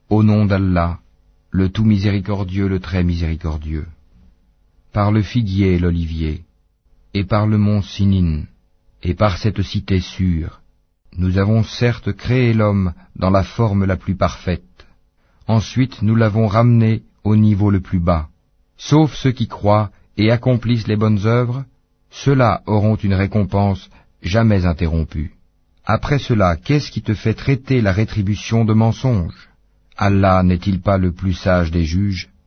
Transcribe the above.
Au nom d'Allah, le tout miséricordieux, le très miséricordieux. Par le figuier et l'olivier, et par le mont Sinin, et par cette cité sûre, nous avons certes créé l'homme dans la forme la plus parfaite. Ensuite nous l'avons ramené au niveau le plus bas. Sauf ceux qui croient et accomplissent les bonnes œuvres, ceux-là auront une récompense jamais interrompue. Après cela, qu'est-ce qui te fait traiter la rétribution de mensonge? Allah n'est-il pas le plus sage des juges?